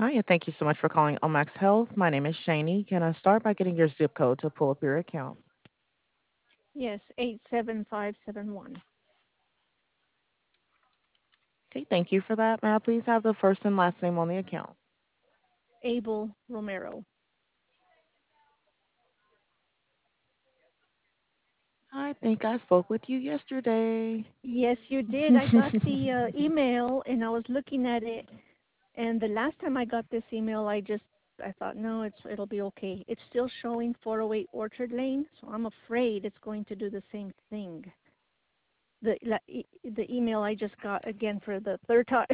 Hi, and thank you so much for calling Omax Health. My name is Shani. Can I start by getting your zip code to pull up your account? Yes, 87571. Okay, thank you for that. May I please have the first and last name on the account? Abel Romero. I think I spoke with you yesterday. Yes, you did. I got the email and I was looking at it. And the last time I got this email, I thought, no, it'll be okay. It's still showing 408 Orchard Lane, so I'm afraid it's going to do the same thing. The email I just got again for the third time.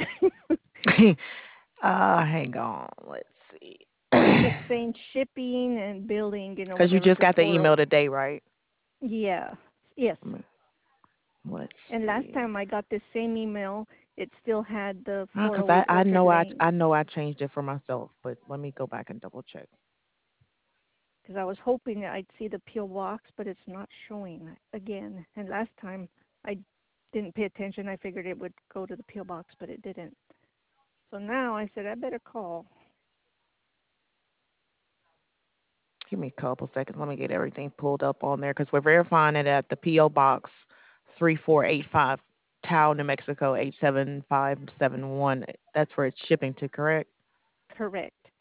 Hang on. Let's see. It kept saying shipping and billing, Because you whatever just to got the 40. email today, right? Yeah. Yes. Let's And last see. time I got this same email, it still had the Because 408 I Orchard know Lane. I know I changed it for myself, but let me go back and double check. Because I was hoping that I'd see the P.O. box, but it's not showing again. And last time I didn't pay attention. I figured it would go to the P.O. box, but it didn't. So now I said I better call. Give me a couple seconds. Let me get everything pulled up on there because we're verifying it at the P.O. Box 3485, Tao, New Mexico 87571. That's where it's shipping to, correct? Correct.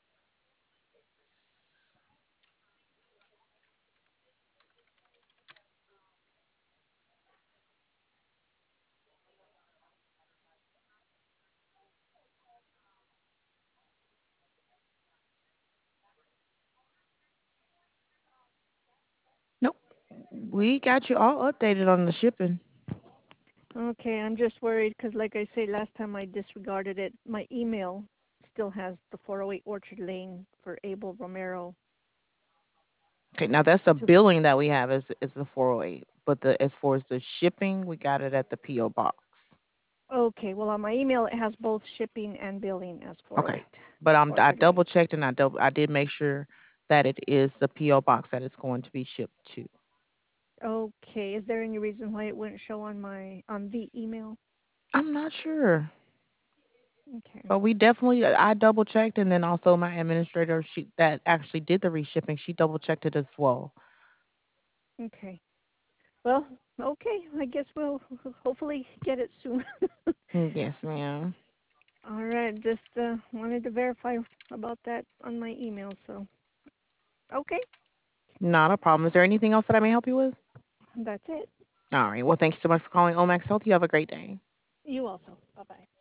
Nope. We got you all updated on the shipping. Okay, I'm just worried because, like I say, last time I disregarded it. My email still has the 408 Orchard Lane for Abel Romero. Okay, now that's the To billing that we have is the 408, but the as far as the shipping, we got it at the P.O. Box. Okay, well on my email it has both shipping and billing as Okay. 408 But I Orchard Lane. double checked and I did make sure that it is the P.O. Box that it's going to be shipped to. Okay, is there any reason why it wouldn't show on the email? I'm not sure. Okay. But we definitely, I double checked, and then also my administrator, she that actually did the reshipping, she double checked it as well. Okay. Well, okay. I guess we'll hopefully get it soon. Yes, ma'am. All right. Just wanted to verify about that on my email. So, okay. Not a problem. Is there anything else that I may help you with? That's it. All right. Well, thank you so much for calling Omax Health. You have a great day. You also. Bye bye.